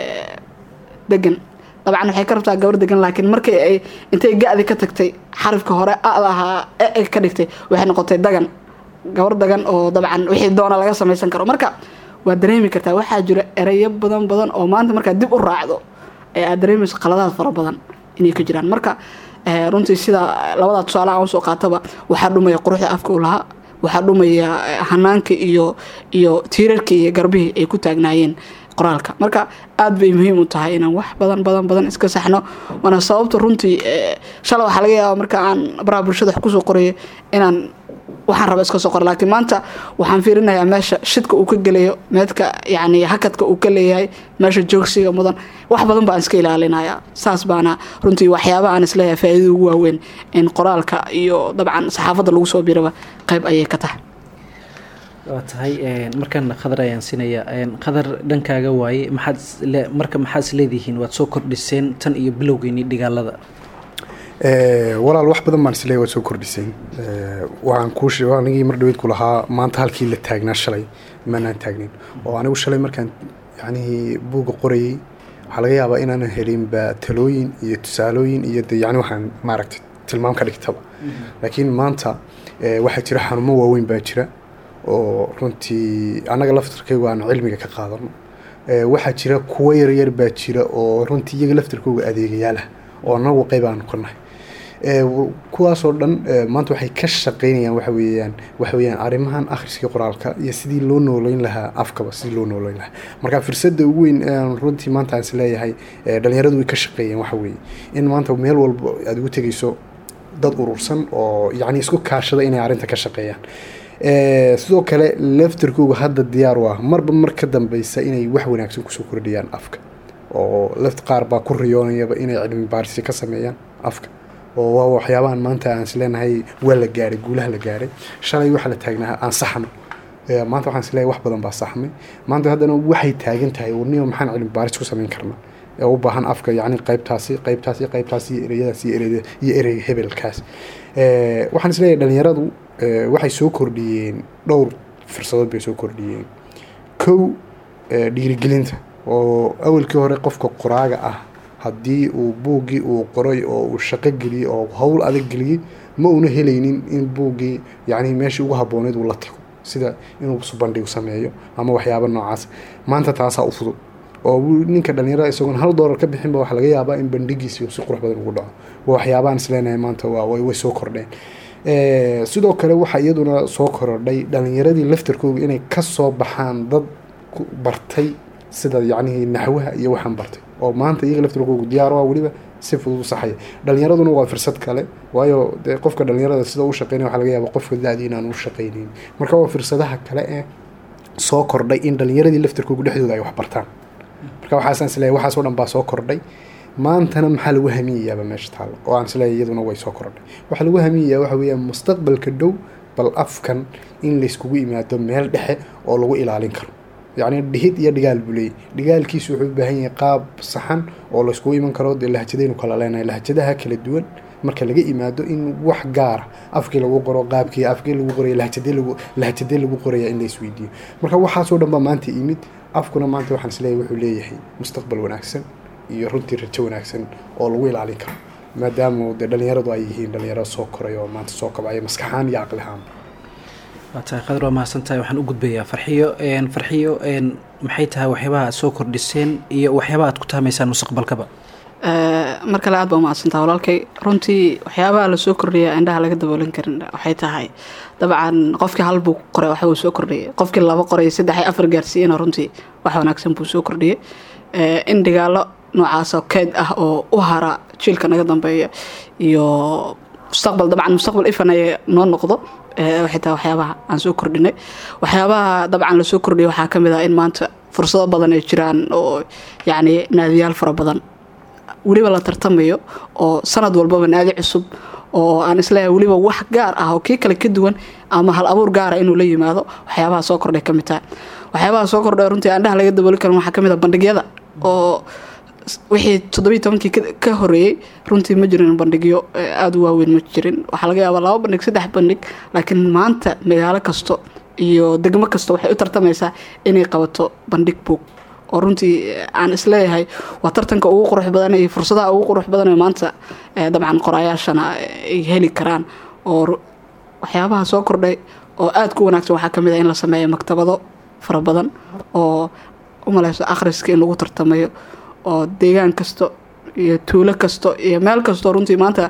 degan dabcan waxay ka rabtaa gabar degan laakiin markii ay intay ga-di ka tagtay xarifka hore adahaa ka dhigtay waxay noqotay dagan gabar dagan oo dabcan wixii doona laga samaysan karo marka waa dareemi kartaa waxaa jira ereyo badan oo maanta markaa dib u raacdo ee aad dareemayso qaladaad fara badan inay ka jiraan marka runtii sida labada tusaale aan usoo qaataba waxaa dhumaya quruxda afka u lahaa waxaa dhumaya hanaanka iyo tiirarkii iyo garbihii ay ku taagnaayeen qoraalka marka aad bay muhiim u tahay inaan wax badan iska saxno waana sababta runtii shalay waxaa laga yaabaa marka aan baraha bulshada wax kusoo qorayo inaan waxaan raba iska soo qora laakiin maanta waxaan fiirinayaa meesha shidka uu ka gelayo meedka yani hakadka uu ka leeyahay meesha joogsiga mudan wax badan baan iska ilaalinayaa saas baana runtii waxyaaba aan isleeyahay faa'iidada ugu waaweyn in qoraalka iyo dabcan saxaafadda lagu soo biraba qayb ayay ka tahay waa tahay markaan qadar ayaan siinayaa qadar dhankaaga waaye maxaad isleedihiin waad soo kordhiseen tan iyo bilowgeennii dhigaalada walaal wax badan baan isleeyahay waad soo kordhiseen waxaan anigii mar dhaweyd ku lahaa maanta halkii la taagnaa shalay maanaan taagnin oo anigu shalay markaan yacnihii buugga qorayay waxaa laga yaabaa inaanan helinba talooyin iyo tusaalooyin iyo de yacni waxaan maaragtay tilmaam ka dhigtaba laakiin maanta waxaa jira xanuumo waaweyn baa jira oo runtii annaga laftarkaygu aan cilmiga ka qaadano waxaa jira kuwo yaryar baa jira oo runtii iyaga laftarkooga adeegayaal ah oo anagu qayb aan noqonahay kuwaasoo dhan maanta waxay ka shaqaynayaan waxa weeyaan arrimahan akhriska qoraalka iyo sidii loo noolayn lahaa afkaba sidii loo noolayn lahaa marka fursadda ugu weyn runtii maanta aan isleeyahay dhalinyaradu way ka shaqeeyeen waxa weeye in maanta meel walba aada ugu tegayso dad urursan oo yacni isku kaashada inay arrinta ka shaqeeyaan sidoo kale laftarkooga hadda diyaar u ah marba mar ka dambeysa inay wax wanaagsan kusoo kordhiyaan afka oo lafta qaar baa ku riyoonayaba inay cilmi baarisi ka sameeyaan afka oo waa waxyaabahan maanta aan isleenahay waa la gaaray guulaha la gaaray shalay waxa la taagnaa aan saxno maanta waxaan isleeyahay wax badan baa saxmay maanta haddana waxay taagan tahay niyo maxaan cilmi baaris ku samayn karnaa ee u baahan afka yacni qaybtaasi iyo ereyadaas iyo ereyga hebelkaas waxaan isleeyahay dhalinyaradu waxay soo kordhiyeen dhowr fursadood bay soo kordhiyeen kow dhiirigelinta oo awalkii hore qofka qoraaga ah haddii uu buuggii uu qoray oo uu shaqo geliyey oo hawl adag geliyey ma una helaynin in buuggii yacni meeshii ugu habbooneed uu la tago sida inuu bandhig sameeyo ama waxyaabo noocaas maanta taasaa u fudud oo ninka dhalinyarada isagoon $1 ka bixinba waxa laga yaabaa in bandhigiisii si qurux badan ugu dhaco waxyaabaan isleenahay maanta way soo kordheen sidoo kale waxa iyaduna soo korodhay dhalinyaradii laftarkooda inay ka soo baxaan dad bartay sida yacni naxwaha iyo waxaan bartay oo maanta iyaga laftarkooda diyaar waa weliba si fudud u saxaya dhalinyaraduna waa fursad kale waayo dee qofka dhalinyarada sida uu shaqeynaya waxa laga yaabaa qofka da'dii inaan u shaqeynin marka waa fursadaha kale ee soo kordhay in dhalinyaradii laftarkooda dhexdooda ay wax bartaan marka waxaan isleeyahay waxaas oo dhan baa soo kordhay maantana maxaa lagu hamiyayaaba meesha taalo oo aan isleeyahay iyaduna way soo kordhay waxaa lagu hamiyayaa waxa weeyaan mustaqbalka dhow bal afkan in layskugu yimaado meel dhexe oo lagu ilaalin karo yacni dhihid iyo dhigaal buu leeyahy dhigaalkiisu wuxuu u baahan yahay qaab saxan oo layskugu iman karo dee lahjadaynu kala leenahay lahjadaha kala duwan marka laga imaado in wax gaara afkii lagu qoro qaabkii afkii lagu qorayo lahjadee lagu qoraya in la isweydiiyo marka waxaasoo dhan baa maanta imid afkuna maanta waxaan isleeyahay wuxuu leeyahay mustaqbal wanaagsan iyo runtii rajo wanaagsan oo lagu ilaalin karo maadaama dee dhalinyaradu ay yihiin dhalinyaro soo koray oo maanta soo kabcaya maskaxaan iyo caqli ahaan waa tahay Khadar waa mahadsantahay waxaan u gudbayaa farxiyo maxay tahay waxyaabaha aad soo kordhiseen iyo waxyaabaha aad ku tahmaysaan mustaqbalkaba mar kale aad baa mahadsantahay walaalkay runtii waxyaabaha la soo kordhiya indhaha laga daboolan karin waxay tahay dabcan qofkii hal buu qoray waxa uu soo kordhiyay qofkii 2 qoray 3 iyo 4 gaarsiiyana runtii wax wanaagsan buu soo kordhiyay in dhigaalo noocaas oo keed ah oo u hara jiilka naga dambeeya iyo mustaqbal ifan ay noo noqdo waxay tahay waxyaabaha aan soo kordhinay waxyaabaha dabcan la soo kordhiyay waxaa ka mid ah in maanta fursado badan ay jiraan oo yacni naadiyaal fara badan weliba la tartamayo oo sanad walbaba naadi cusub oo aan isleeyahay weliba wax gaar ah oo kii kale ka duwan ama hal abuur gaara inuu la yimaado waxyaabaha soo kordhay ka mid tahay waxyaabaha soo kordhay runtii aandhaha laga dabooli karin waxaa ka mid ah bandhigyada oo wixii 17 ka horeeyay runtii ma jirin bandhigyo aad u waaweyn ma jirin waxaa laga yaabaa 2 bandhig 3 bandhig laakiin maanta magaalo kasto iyo degmo kasto waxay u tartamaysaa inay qabato bandhig buug oo runtii aan isleeyahay waa tartanka ugu qurux badan iyo fursadaha ugu qurux badan ee maanta dabcan qorayaashana ay heli karaan oo waxyaabaha soo kordhay oo aad ku wanaagsan waxaa ka mid ah in la sameeyo maktabado fara badan oo u malayso akhriska in lagu tartamayo oo deegaan kasto iyo tuulo kasto iyo meel kasto runtii maanta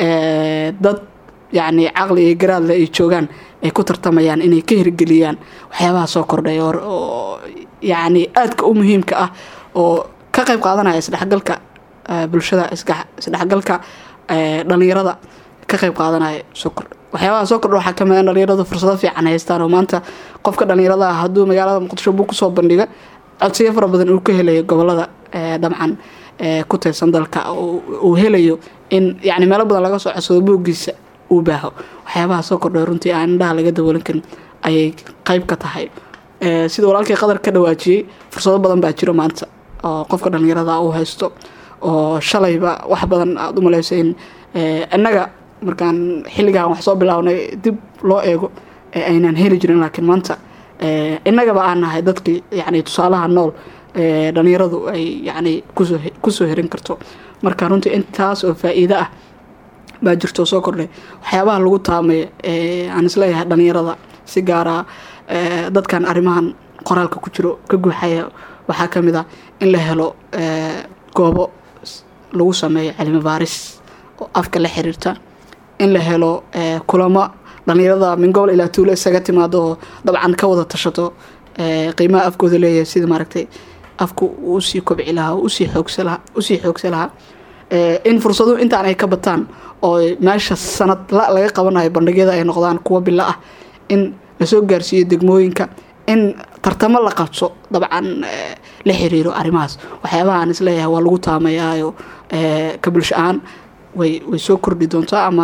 dad yacni caqli iyo garaad leh ay joogaan ay ku tartamayaan inay ka hirgeliyaan waxyaabaha soo kordhay oo yacni aadka u muhiimka ah oo ka qayb qaadanaya isdhexgalka bulshada isdhexgalka dhalinyarada ka qayb qaadanaya soo kordhay waxyaabaha soo kordha waxaa ka mid ah dhalinyaradu fursado fiican haystaan oo maanta qofka dhalinyarada ah hadduu magaalada muqdisho buu kusoo bandhiga codsiyo fara badan uu ka helayo gobolada dabcan ku tirsan dalka uu helayo in yacni meelo badan laga soo codsado buuggiisa uu baaho waxyaabaha soo kordhay runtii aan indhaha laga daboolan karin ayay qayb ka tahay sida walaalkii Qadar ka dhawaajiyay fursado badan baa jiro maanta oo qofka dhalinyarada uu haysto oo shalayba wax badan aad u malaysay in annaga markaan xilligan wax soo bilawnay dib loo eego aynaan heli jirin laakiin maanta innagaba aan nahay dadkii yacni tusaalaha nool dhalinyaradu ay yacni kusoo herin karto marka runtii intaas oo faa'iido ah baa jirto soo kordhay waxyaabaha lagu taamay aan isleeyahay dhalinyarada si gaara dadkan arrimahan qoraalka ku jiro ka guuxaya waxaa ka mid ah in la helo goobo lagu sameeyo cilmi baaris oo afka la xiriirta in la helo kulamo dhalinyarada min gobol ilaa tuulo isaga timaado oo dabcan ka wada tashato qiimaha afkooda leeyahay sida maaragtay afku uu usii kobci lahaa usii xoogsa lahaa in fursadu intaan ay ka bataan oo meesha sanad laga qabanayo bandhigyada ay noqdaan kuwa bilo ah in lasoo gaarsiiyo degmooyinka in tartamo la qabso dabcan la xiriiro arrimahaas waxyaabaha aan isleeyahay waa lagu taamayaayo ka bulsho ahaan way soo kordhi doontaa ama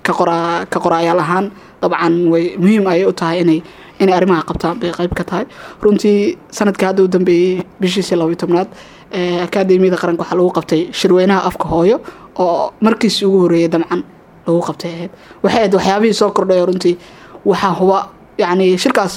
ka qoraayaal ahaan dabcan way muhiim ayay u tahay inay arrimaha qabtaan bay qayb ka tahay runtii sanadka hadda u dambeeyey bishiisii 12aad akaademiyada qaranka waxaa lagu qabtay shirweynaha afka hooyo oo markiisii ugu horeeyay dabcan lagu qabtay ahayd waxay ahayd waxyaabihii soo kordhay runtii waxaa huba yacni shirkaas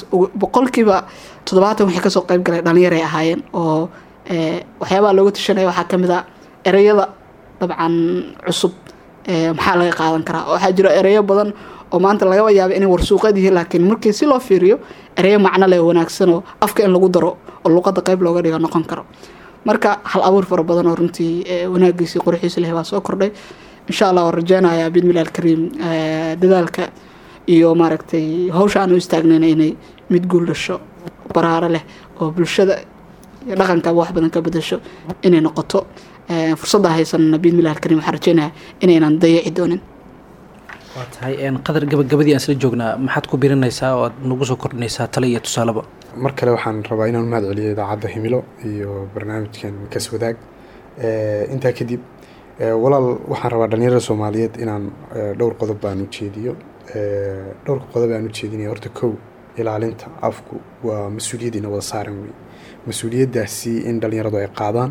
70% wixii kasoo qayb galay dhalinyar ay ahaayeen oo waxyaabaha looga tashanaya waxaa ka mid ah ereyada dabcan cusub maxaa laga qaadan karaa. Waxaa jira ereyo badan oo maanta laga yaabo inay warsuuqad yihiin, laakiin markii si loo fiiriyo ereyo macno leh wanaagsan oo afka in lagu daro oo luqadda qayb looga dhigo noqon karo. marka hal abuur fara badan oo runtii wanaagiisii qurxiisa leh baa soo kordhay. insha Allah waan rajaynayaa bismillaahil kariim dadaalka iyo maaragtay hawsha aan u istaagnayna inay mid guul dhasho baraare leh oo bulshada iyo dhaqanka wax badan ka bedesho inay noqoto. fursadda haysan bismillaahil kariim waxaan rajaynayaa inaynan dayaci doonin. waa tahay qadar gabagabadii aan isla joognaa maxaad ku birinaysaa oo aad nagu soo kordhinaysaa talo iyo tusaaleba? mar kale waxaan rabaa inaan mahad celiyo idaacadda Himilo iyo barnaamijkan Kaswadaag. intaa kadib walaal waxaan rabaa dhalinyarada Soomaaliyeed inaan dhowr qodob baan u jeediyo. dhowrka qodob aan u jeedinaya horta kow, ilaalinta afku waa mas'uuliyad ina wada saaran weey. mas'uuliyadaasi in dhalinyaradu ay qaadaan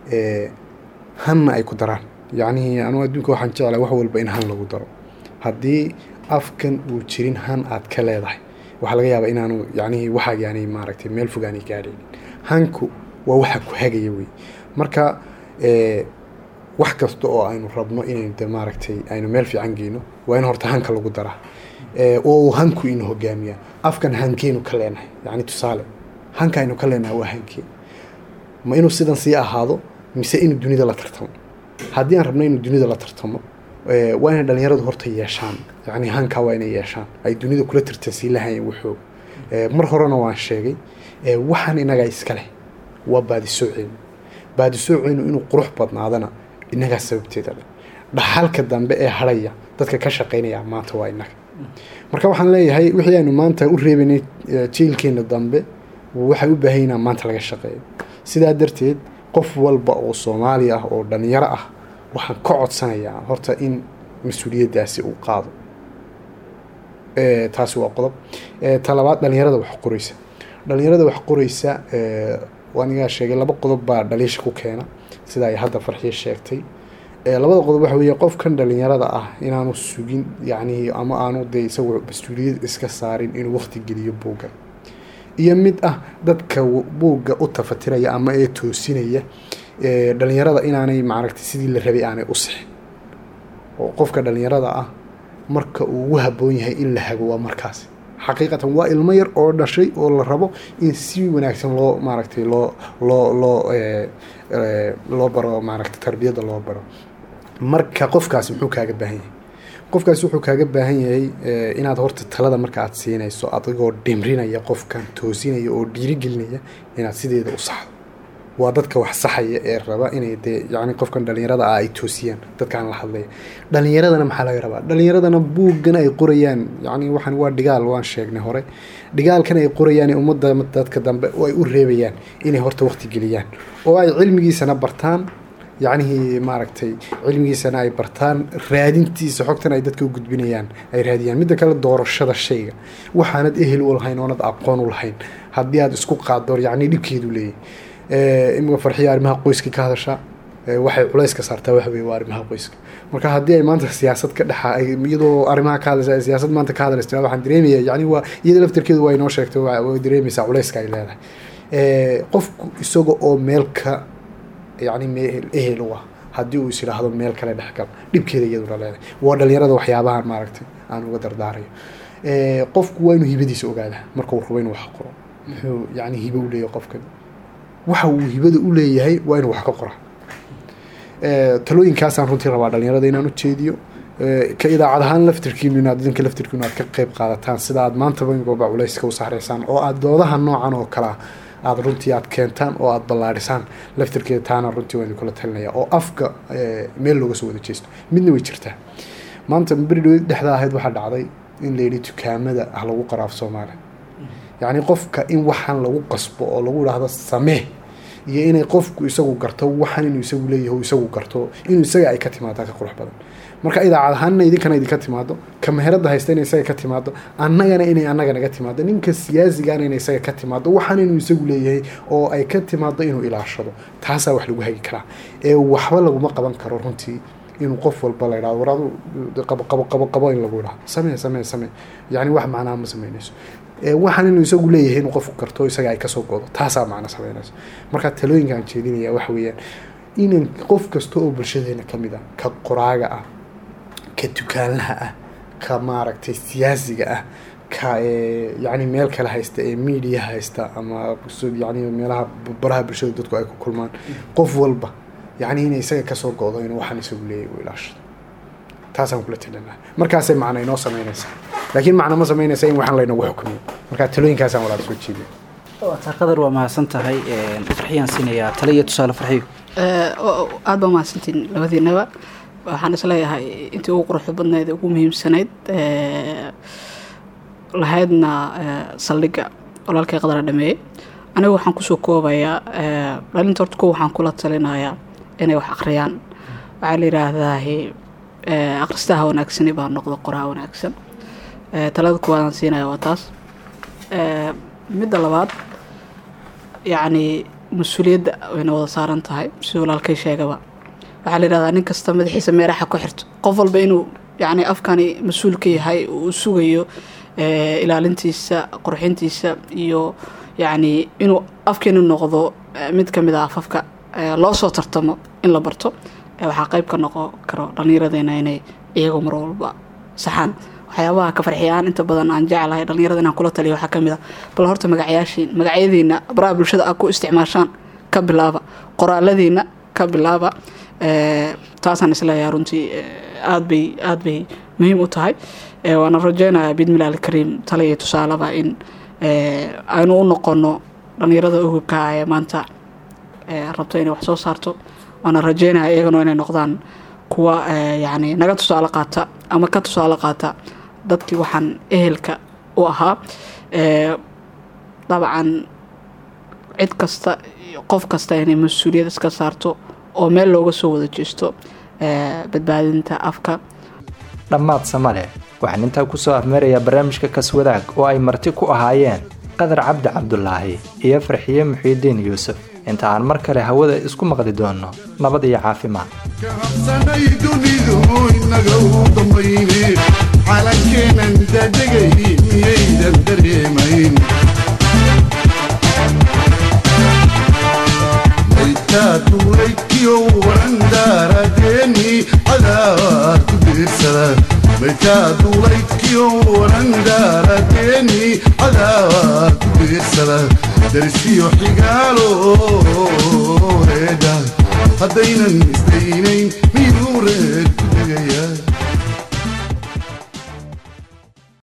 hanna ay ku daraan. yacni anu adduunka waxaan jeclahay wax walba in han lagu daro. haddii afkan uu jirin han aad ka leedahay waxa laga yaabaa inaanu yacni waxa yaani maaragtay meel fogaan ay gaadheen. hanku waa waxa ku hagaya weey. marka wax kasta oo aynu rabno inaynu maaragtay aynu meel fiican geeyno waa in horta hanka lagu daraa oo hanku inuu hogaamiya. afkan hankeenu ka leenahay yacni tusaale hanka aynu ka leenahay waa hankeen ma inuu sidan sii ahaado mise inuu dunida la tartamo. haddii aan rabno inuu dunida la tartamo waa inay dhalinyaradu horta yeeshaan yacni hanka waa inay yeeshaan ay dunida kula tartansiin lahaayeen wuxuu mar horena waan sheegay waxaan inaga iska leh waa baadisooceenu inuu qurux badnaadana inaga sababteeda dhaxalka dambe ee haraya dadka ka shaqeynaya maanta waa inaga. marka waxaan leeyahay wixii aynu maanta u reebanay jiilkeena dambe waxay u baahan yihiin maanta laga shaqeeyo. sidaa darteed qof walba oo Soomaali ah oo dhalinyaro ah waxaan ka codsanayaa horta in mas'uuliyadaasi uu qaado. taasi waa qodob. talabaad, dhalinyarada wax qoraysa waan iga sheegay laba qodob baa dhaliisha ku keena sida ay hadda Farxiye sheegtay. labada qodob waxa weeye qofkan dhalinyarada ah inaanu sugin yacni ama aanu isagu mas'uuliyad iska saarin inuu waqti geliyo buugga, iyo mid ah dadka buugga u tafatiraya ama ee toosinaya dhalinyarada inaanay maaragtay sidii la rabay aanay u sixin. oo qofka dhalinyarada ah marka uu ugu habboon yahay in la hago waa markaas xaqiiqatan waa ilmo yar oo dhashay oo la rabo in si wanaagsan loo maaragtay loo baro maaragtay tarbiyada loo baro. marka qofkaas muxuu kaaga baahan yahay? qofkaas wuxuu kaaga baahan yahay inaad horta talada marka aad siinayso adigoo dhimrinaya qofkan toosinaya oo dhiirigelinaya inaad sideeda u saxdo. waa dadka wax saxaya ee raba inay yacni qofkan dhalinyarada ah ay toosiyaan dadkaan la hadlaya. dhalinyaradana maxaa laga rabaa? dhalinyaradana buuggan ay qorayaan yacni waxaan waa dhigaal waan sheegnay hore. dhigaalkan ay qorayaan ummadda dadka dambe oo ay u reebayaan inay horta waqti geliyaan oo ay cilmigiisana bartaan yacni maaragtay cilmigiisana ay bartaan raadintiisa xogtan ay dadka u gudbinayaan ay raadiyaan. midda kale doorashada shayga waxaanad ehel u lahayn oonad aqoon u lahayn haddii aad isku qaaddo yacni dhibkeedu leeyahay. imika Farxiye arrimaha qoyska ka hadasha waxay culays ka saartaa wax weey waa arrimaha qoyska. marka haddii ay maanta siyaasad ka dhaxa iyadoo arrimaha ka hadasha siyaasad maanta ka hadlaysa waxaan dareemayaa yacni waa iyada laftirkeedu waa inoo sheegtay way dareemaysaa culayska ay leedahay. qofku isaga oo meel ka yacni ehel u ah haddii uu is yiraahdo meel kale dhexgal dhibkeeda iyaduna leedahay. waa dhalinyarada waxyaabahan maaragtay aan uga dardaarayo. qofku waa inuu hibadiisa ogaadaa marka uu rabo inuu wax qoro. muxuu yacni hibo u leeyahay qofkan? waxa uu hibada u leeyahay waa inuu wax ka qoro. talooyinkaasaan runtii rabaa dhalinyarada inaan u jeediyo. ka idaacad ahaan laftirkiinu inaad idinka laftirkiinu aad ka qayb qaadataan sida aad maanta bangoba culayska u saaraysaan oo aad doodaha noocan oo kale aad runtii aad keentaan oo aad ballaadhisaan laftirkeeda taana runtii waan idinkula talinaya oo afka meel looga soo wada jeesto. midna way jirtaa maanta beri dhexda ahayd waxaa dhacday in la yidhi dukaamada ah lagu qaraaf Soomaaliya yacni qofka in waxaan lagu qasbo oo lagu yidhaahdo samee iyo inay qofku isagu garto waxaan inuu isagu leeyahay oo isagu garto inuu isaga ay ka timaado ka qurux badan. marka idaacad ahaanna idinkana idinka timaado ka meherada haysta inay isaga ka timaado annagana inay annaga naga timaado ninka siyaasigaana inay isaga ka timaado waxaan inuu isagu leeyahay oo ay ka timaado inuu ilaashado. taasaa wax lagu hagi karaa waxba laguma qaban karo runtii inuu qof walba la yiraahdo waraadu qabo in lagu yiraahdo samee yacni wax macnaa ma sameynayso. waxaan inuu isagu leeyahay inuu qofku karto isaga ay ka soo go'do taasaa macna sameynayso. marka talooyinka aan jeedinaya wax weeyaan inan qof kasta oo bulshadeena ka mid ah ka qoraaga ah ka dukaanlaha ah ka maaragtay siyaasiga ah ka yani meel kale haysta ee media haysta ama yani meelaha baraha bulshada dadku ay ku kulmaan qof walba yani inay isaga kasoo go'do inuu waxaan isagu leeyahay u ilaashado taasaan kula talinaa markaasay macno inoo samaynaysaa laakiin macno ma samaynaysa in waxaan laynagu xukumiyo markaa talooyinkaasaan walaal soo jeediya qadar waa mahadsan tahay farxiyaan siinayaa talo iyo tusaale farxiyo aad baa mahadsantiin labadiinaba waxaan isleeyahay intii ugu quruxda badnayd ugu muhiimsanayd lahaydna saldhigga walaalkay qadara dhameeyey anigu waxaan kusoo koobayaa dhalinta horta kuwa waxaan kula talinayaa inay wax akhriyaan waxaa la yidhaahdaa akhristaha wanaagsani baa noqda qoraa wanaagsan talada kuwaadaan siinaya waa taas midda labaad yacni mas-uuliyadda wayna wada saaran tahay sida walaalkay sheegaba waxaa la yidhahdaa nin kasta madaxiisa meeraxa ku xirto qof walba inuu yacni afkani mas-uul ka yahay uu sugayo ilaalintiisa qurxintiisa iyo yacni inuu afkeenu noqdo mid ka mid ah afafka loo soo tartamo in la barto waxaa qayb ka noqon karo dhallinyaradeenna inay iyagu mar walba saxaan waxyaabaha ka farxiyaan inta badan aan jeclahay dhallinyarada inaan kula taliyo waxaa ka mid ah bal horta magacyadiina baraha bulshada aad ku isticmaashaan ka bilaaba qoraaladiina ka bilaaba taasaan isleeyahay runtii aad bay muhiim u tahay waana rajeynayaa bidmillahi alkariim tala iyo tusaalaba in aynu u noqono dhallinyarada ugubka ee maanta rabto inay wax soo saarto waana rajeynaya iyagana inay noqdaan kuwa yani naga tusaale qaata ama ka tusaale qaata dadkii waxaan ehelka u ahaa dabcan cid kasta qof kasta inay mas-uuliyad iska saarto oo meel looga soo wada jeesto badbaadinta afka dhammaad samale waxaan intaa kusoo afmeerayaa barnaamijka kaswadaag oo ay marti ku ahaayeen qadar cabdi cabdulaahi iyo farxiye muxiidiin yuusuf inta aan mar kale hawada isku maqli doonno nabad iyo caafimaad كهبسني دنيدو إنك وضميني على كينا ددقي ميدا دريمين ميتاتو ليكيو وراندار ديني على تبسلا ميتاتو ليكيو وراندار ديني على تبسلا درسيو حقالو هيدا haddaynan isdaynayn miyuu reer ku tegayaa